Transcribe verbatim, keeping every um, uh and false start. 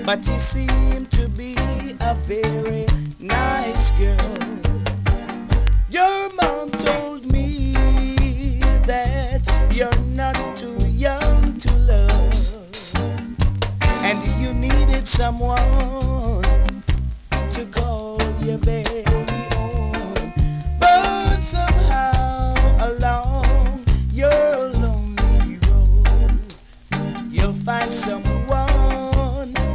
but you seem to be a very nice girl. Your mom told me that you're not too young to love, and you needed someone